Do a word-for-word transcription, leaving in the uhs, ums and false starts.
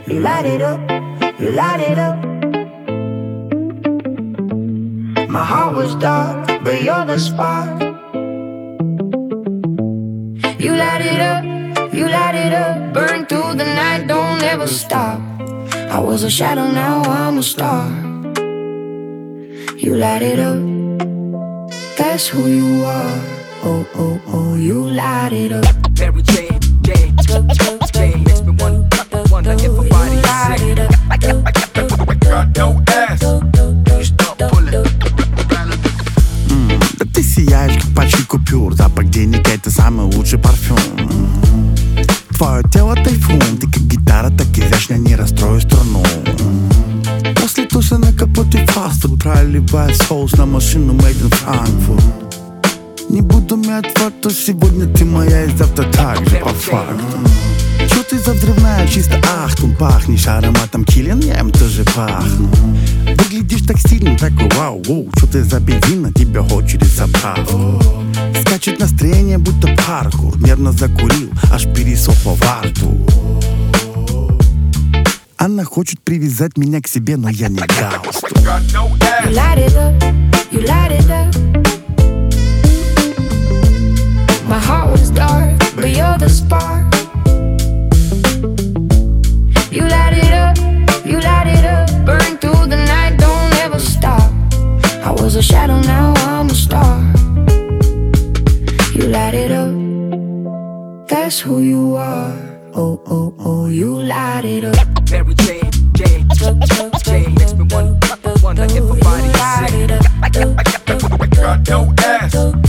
You light it up, you light it up. My heart was dark, but you're the spark. You light it up, you light it up. Burn through the night, don't ever stop. I was a shadow, now I'm a star. You light it up, that's who you are. Oh, oh, oh, you light it up. Mary Jane, Jane, Jane, makes me wonder, wonder if a body is sick. Got no ass, you stop pulling. Mm, да ты сияешь, как пачки купюр. Запах денег — это самый лучший парфюм. mm. Твое тело тайфун, ты как гитара, так изящно, не расстрою струну. mm. После туса на капоте фастфуд проливает соус на машину made in Frankfurt. Не буду мять фото, сегодня ты моя и завтра так же по факту. Чё ты за взрывная, чисто ахтун. Пахнешь ароматом Киллиан, я им тоже пахну. Выглядишь так стильно, такой вау, воу. Чё ты за бензин, на тебя очередь заправку. Скачет настроение, будто паркур. Нервно закурил, аж пересохло во рту. Она хочет привязать меня к себе, но я не галстук. You light it up, you light it up. My heart was dark, but you're the spark. You light it up, you light it up. Burn through the night, don't ever stop. I was a shadow, now I'm a star. You light it up, that's who you are. Oh, oh, oh, you light it up. Mary Jane, Jane, Jane, makes me wonder, wonder if a body is sick. Got no ass.